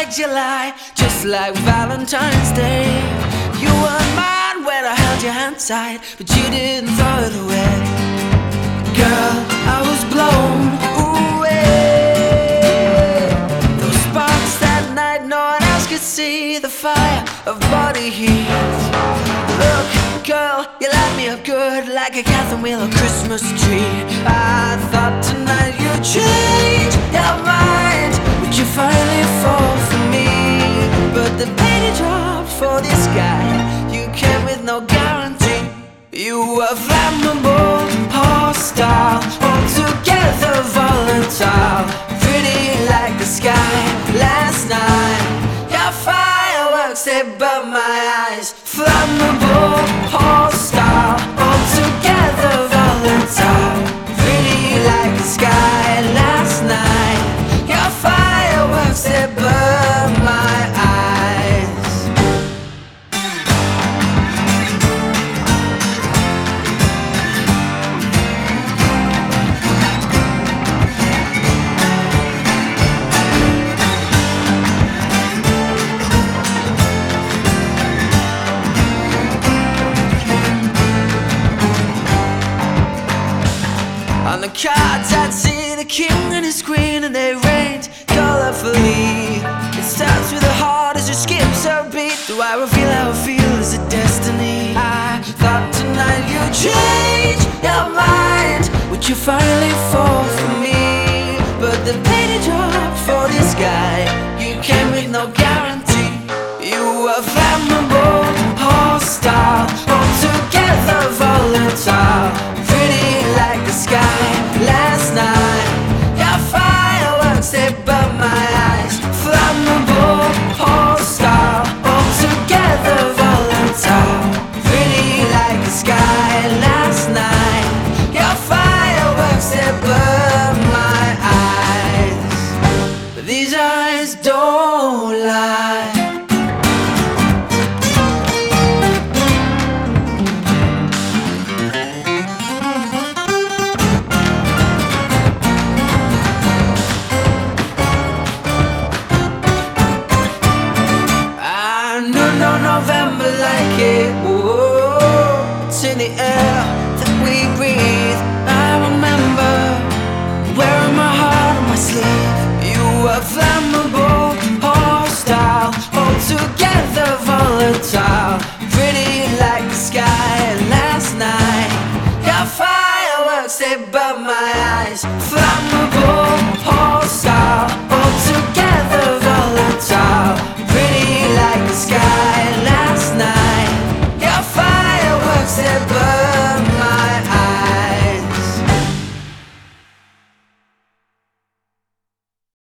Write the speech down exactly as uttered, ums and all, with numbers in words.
made you lie, just like Valentine's Day. You weren't mine when I held your hand tight, but you didn't throw it away. Girl, I was blown away. Those sparks that night, no one else could see the fire of body heat. Look, girl, you light me up good like a Catherine Wheeler Christmas tree. I thought tonight you'd change your mind. Would you finally fall for me? But the penny dropped for this guy. You came with no guarantee. You were flammable, hostile, altogether volatile, pretty like the sky last night. Your fireworks, they burn my eyes. Flammable, hostile, altogether volatile, pretty like the sky last night. Your fireworks, they burn my eyes. On the cards I'd see the king and his queen, and they reigned colorfully. It starts with a heart as it skips a beat. Do I reveal how I feel? Is it destiny? I thought tonight you'd change your mind. Would you finally fall for me? But the penny dropped for this guy. You came with no guarantee. You were flammable, hostile, altogether volatile, pretty like the sky last night. Your fireworks, they burn my eyes. Flammable, hostile, altogether volatile, pretty like the sky last night. Your fireworks, they burn my eyes. But these eyes don't lie. No November like it, whoa. It's in the air that we breathe. I remember wearing my heart on my sleeve. You were flammable, hostile, altogether volatile, pretty like the sky last night. Your fireworks, they burn my eyes. Flammable,